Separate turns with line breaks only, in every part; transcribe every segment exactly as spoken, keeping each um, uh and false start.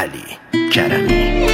علی کرمی.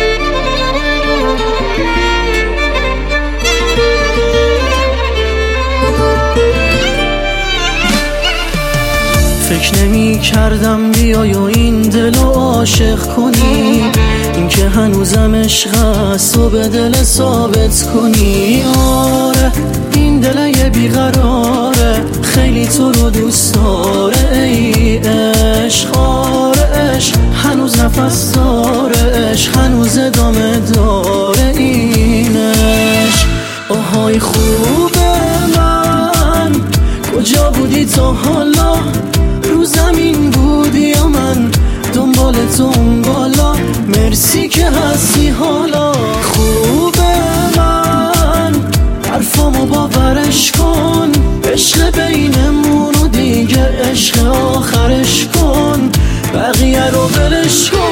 فکر نمی کردم بیای و این دلو عاشق کنی، این که هنوزم عشق است و به دل ثابت کنی. آره این دل یه بیقراره، خیلی تو رو دوست داره ای عشق. آره عشق هنوز نفس داره، عشق هنوز ادامه داره این عشق. آهای خوبه من کجا بودی تا حالا، رو زمین بودی یا من دنبال تو اون بالا، مرسی که هستی حالا. خوبه من حرفامو باورش کن، عشق بینمون و دیگه عشق آخرش کن، بقیه رو ولش کن.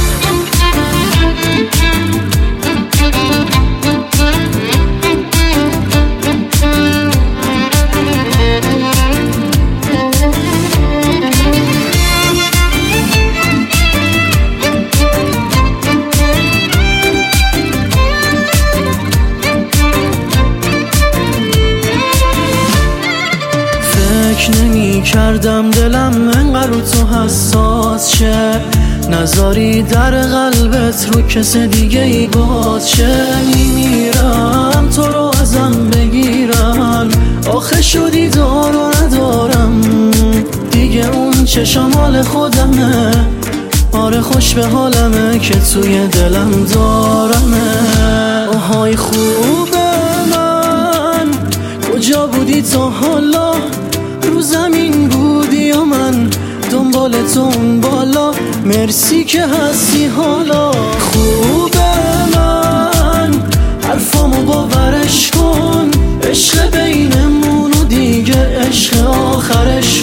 فکر نمی کردم دلم انقدر رو تو حساس شه، نذاری در قلبت رو کس دیگه ای باز شه. میمیرم تو رو ازم بگیرم، آخه شدی دار و ندارم دیگه، اون چشم حال خودمه. آره خوش به حالمه که توی دلم دارمه. آهای خوبه من کجا بودی تا حالا، رو زمین بودی یا من دنبال تو اون بالا، مرسی که هستی حالا. خوبه من حرفامو باورش کن، عشق بینمون و دیگه عشق آخرش